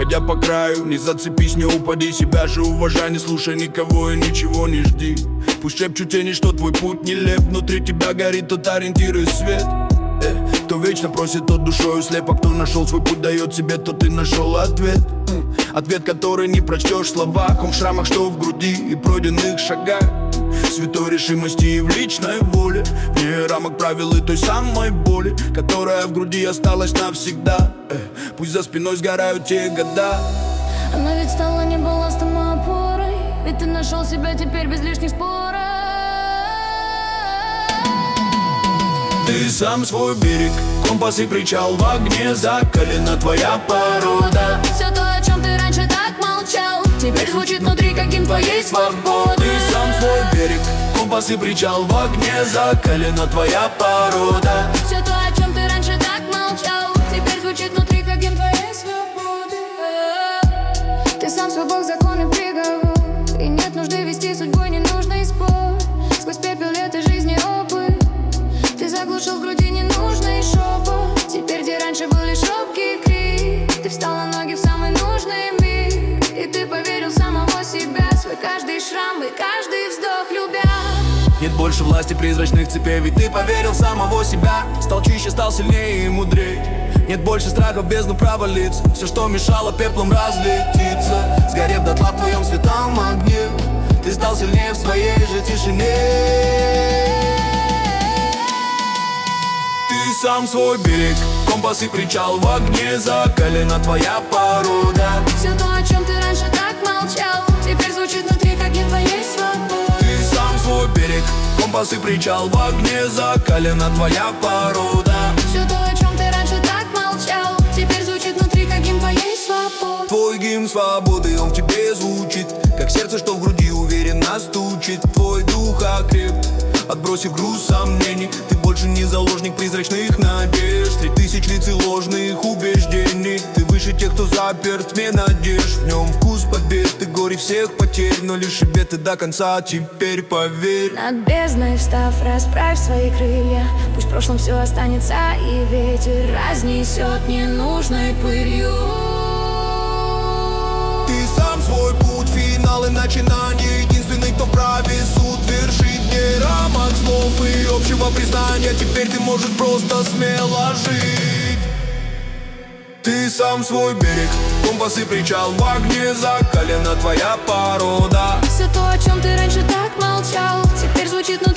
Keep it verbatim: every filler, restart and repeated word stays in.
проходя по краю. Не зацепись, не упади, себя же уважай. Не слушай никого и ничего не жди. Пусть шепчут тени, что твой путь нелеп. Внутри тебя горит тот ориентир и свет. э, Кто вечно просит, тот душою слеп. А кто нашел свой путь, дает себе, тот и нашел ответ. Ответ, который не прочтешь в словах. Он в шрамах, что в груди и пройденных шагах. Святой решимости и в личной воле. Вне рамок правил и той самой боли, которая в груди осталась навсегда. э, Пусть за спиной сгорают те года. Она ведь стала не балластом, а опорой. Ведь ты нашел себя теперь без лишних споров. Ты сам свой берег, компас и причал в огне. Закалена твоя порода. Все то, о чем ты раньше так молчал, теперь звучит внутри, как гимн твоей свободы. Ты сам свой берег, компас и причал в огне. Закалена твоя порода. Все то, о чем ты раньше так молчал, теперь звучит внутри, как гимн твоей свободы. Ты сам свой бог, закон и приговор. И нет нужды вести судьбой ненужный спор. Сквозь пепел этой жизни опыт ты заглушил в груди ненужный шепот. Теперь, где раньше был лишь робкий крик, ты встал на ноги в самый нужный миг. И ты поверил в самого себя, свой каждый шрам и каждый вздох любя. Нет больше власти призрачных цепей, ведь ты поверил в самого себя. Стал чище, стал сильнее и мудрей. Нет больше страха в бездну провалиться. Все, что мешало, пеплом разлетится. Сгорев дотла в твоем святом огне, ты стал сильнее в своей же тишине. Ты сам свой берег, компас и причал в огне. Закалена твоя порода. Все то, о чем ты раньше так молчал, теперь звучит внутри, как гимн твоей свободы. Ты сам свой берег, компас и причал в огне. Закалена твоя порода. Все то, о чем ты раньше так молчал, теперь звучит внутри, как гимн твоей свободы. Твой гимн свободы, он в тебе звучит, как сердце, что в груди уверенно стучит. Твой дух окреп, отбросив груз сомнений. Ты больше не заложник призрачных надежд, три тысяч лиц и ложных убеждений. Ты выше тех, кто заперт в тьме надежд. В нем вкус побед и горе всех потерь, но лишь и ты до конца, теперь поверь. Над бездной встав, расправь свои крылья. Пусть в прошлом все останется, и ветер разнесет ненужной пылью. Ты сам свой путь, финал и начинание. Единственный, кто вправе суд вершит. Не рамок слов и общего признания. Теперь ты можешь просто смело жить. Ты сам свой берег, компас и причал в огне. Закалена твоя порода. Все то, о чем ты раньше так молчал, теперь звучит внутри,